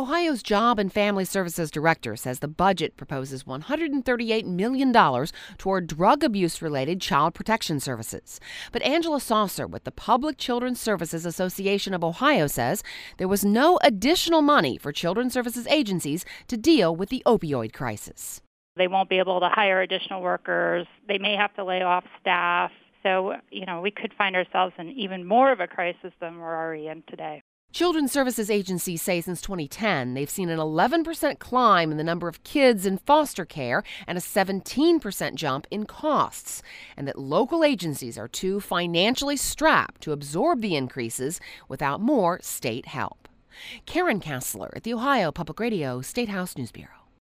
Ohio's Job and Family Services Director says the budget proposes $138 million toward drug abuse-related child protection services. But Angela Saucer with the Public Children's Services Association of Ohio says there was no additional money for children's services agencies to deal with the opioid crisis. They won't be able to hire additional workers. They may have to lay off staff. So, we could find ourselves in even more of a crisis than we're already in today. Children's services agencies say since 2010, they've seen an 11% climb in the number of kids in foster care and a 17% jump in costs, and that local agencies are too financially strapped to absorb the increases without more state help. Karen Kassler at the Ohio Public Radio State House News Bureau.